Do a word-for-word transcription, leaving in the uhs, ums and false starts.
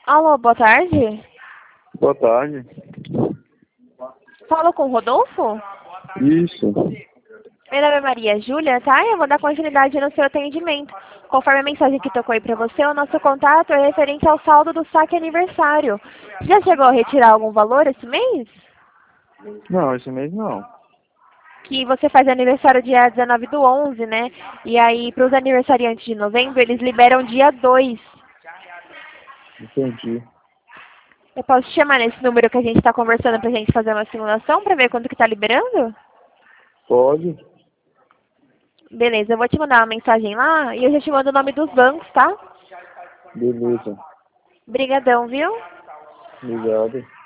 Alô, boa tarde. Boa tarde. Falo com o Rodolfo? Isso. Meu nome é Maria Júlia, tá? Eu vou dar continuidade no seu atendimento. Conforme a mensagem que tocou aí pra você, o nosso contato é referente ao saldo do saque aniversário. Já chegou a retirar algum valor esse mês? Não, esse mês não. Que você faz aniversário dia dezenove do onze, né? E aí, para os aniversariantes de novembro, eles liberam dia dois. Entendi. Eu posso te chamar nesse número que a gente está conversando pra gente fazer uma simulação para ver quanto que tá liberando? Pode? Beleza, eu vou te mandar uma mensagem lá e eu já te mando o nome dos bancos, tá? Beleza. Brigadão, viu? Obrigado.